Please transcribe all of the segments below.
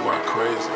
going crazy.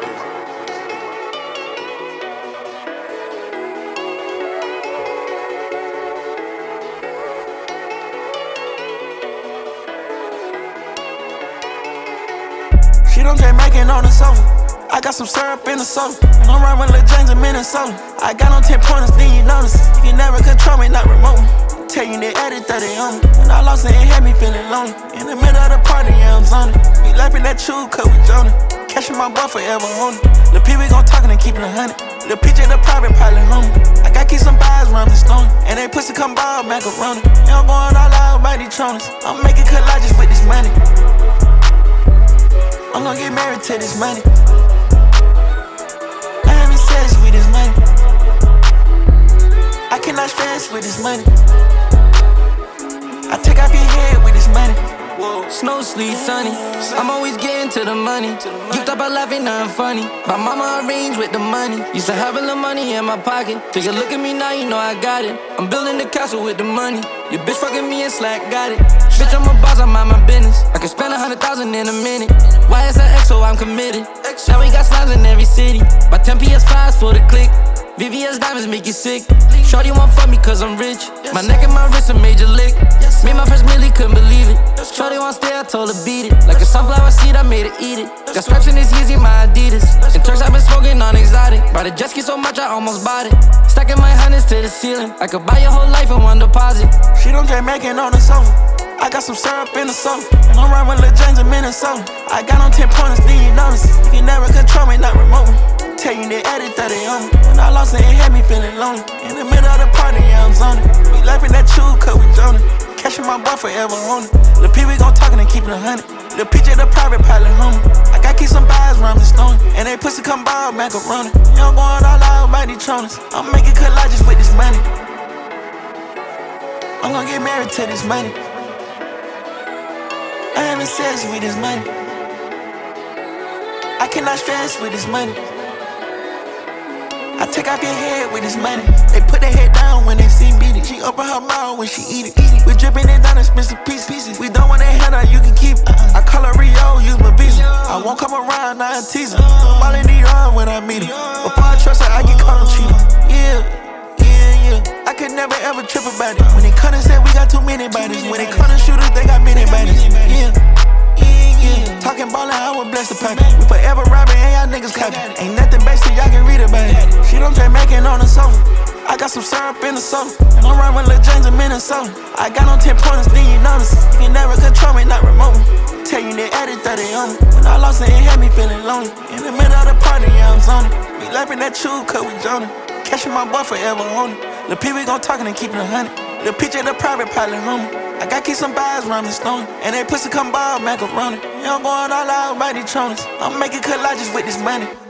She don't care making on the sofa. I got some syrup in the soda, and I'm riding with Lil James in Minnesota. I got on 10 pointers, then you notice. You can never control me, not remote me. Tell you they added 30 on me. When I lost it, it had me feeling lonely. In the middle of the party, yeah, I'm zoning. We laughing at you, cause we joning. Catching my boy forever on it. The people gon' talkin' and keepin' 100. The picture the private pilot homie. I got keep some vibes around the stone. And they pussy come by macaroni. Yeah, I'm going all out by these troners. I'm making collages with this money. I'm gon' get married to this money. I having sex with this money. I cannot stress with this money. I take off your head with this money. Whoa. Snow, sleet, sunny. I'm always getting to the money. You thought about laughing, nothing funny. My mama arranged with the money. Used to have a little money in my pocket. Take a look at me now, you know I got it. I'm building the castle with the money. Your bitch fucking me and Slack got it. Bitch, I'm a boss, I mind my business. I can spend 100,000 in a minute. Why is that XO? I'm committed. Now we got slimes in every city. By 10 PS5s for the click. VVS diamonds make you sick. Shorty won't fuck me cause I'm rich. My neck and my wrist a major lick. Made my first milli, couldn't believe it. Shorty won't stay, I told her beat it. Like a sunflower seed, I made her eat it. Got stripes in this Yeezy, my Adidas. In Turks, I've been smoking on exotic. Ride a jet ski so much, I almost bought it. Stacking my hundreds to the ceiling. I could buy your whole life in one deposit. She don't care making on the sofa. I got some syrup in the soda, and I'm riding with Lil James in Minnesota. I got on 10 pointers, then you notice. You can never control me, not remote me. Tell you they added 30 on me. When I lost it, it had me feeling lonely. In the middle of the party, yeah, I'm zoning. We laughing at you, cause we joning. Catching my boy forever on it. The people gon' talkin' and keepin' 100. The picture the private pilot homie. I got keep some vibes around the stone. And they pussy come by macaroni. Yeah, I'm going all out by these troners. I'm making collages with this money. I'm gon' get married to this money. I having sex with this money. I cannot stress with this money. I take off your head with this money. They put their head down when they see me. She open her mouth when she eat it. We dripping it down expensive pieces. We don't want that hand out, you can keep it. I call her Rio, use my visa. I won't come around, now I tease her. I'm all in the yard when I meet her. Before I trust her, I get caught on cheating. Yeah. I could never ever trip about it. When they cut and said we got too many bodies. When they cut and shooters, they got many bodies. Yeah. Talking ballin', I would bless the pocket. We forever robbing, and y'all niggas copy. Ain't nothing basic, y'all can read about it. She don't care making on the sofa. I got some syrup in the soda, and I'm riding with Lil James in Minnesota. I got on 10 pointers, then you notice. You can never control me, not remote me. Tell you they added 30 on me. When I lost it, it had me feeling lonely. In the middle of the party, yeah, I'm zoning. We laughing at you, cause we joning. Catching my boy forever on it. The people gon' talkin' and keepin' 100. The picture the private pilot homie. I got keep some vibes around the stone. And they pussy come by macaroni. Yeah, I'm going all out by these troners. I'm making collages with this money.